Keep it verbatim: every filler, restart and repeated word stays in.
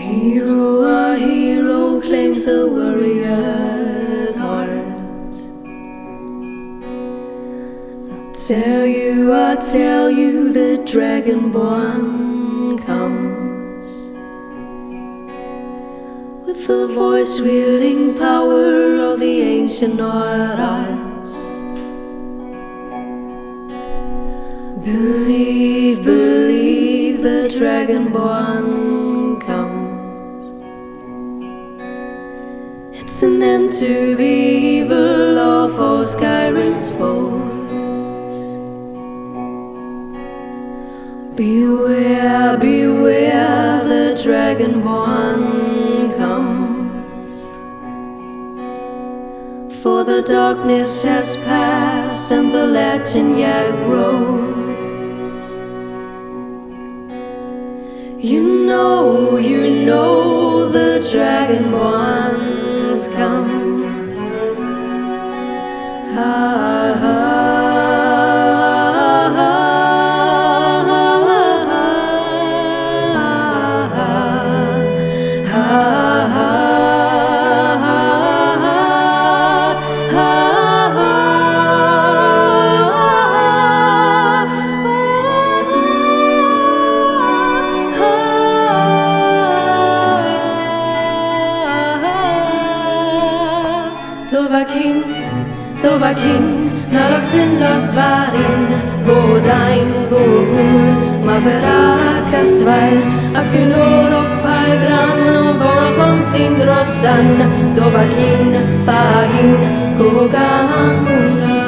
Hero, a hero claims a warrior's heart. I tell you, I tell you, the Dragonborn comes with the voice wielding power of the ancient Nord arts. Believe, believe, the Dragonborn comes. It's an end to the evil of all Skyrim's foes. Beware, beware, the Dragonborn comes. For the darkness has passed and the legend yet grows. You know, you know, the Dragonborn's come. Ha, ha, ha, ha, ha, Dovahkiin, Dovahkiin, naroksin lasvarin, vodain vågor, maveracasval, akvinor och paigran, och vonson sin rossan, Dovahkiin, fahin, kogan,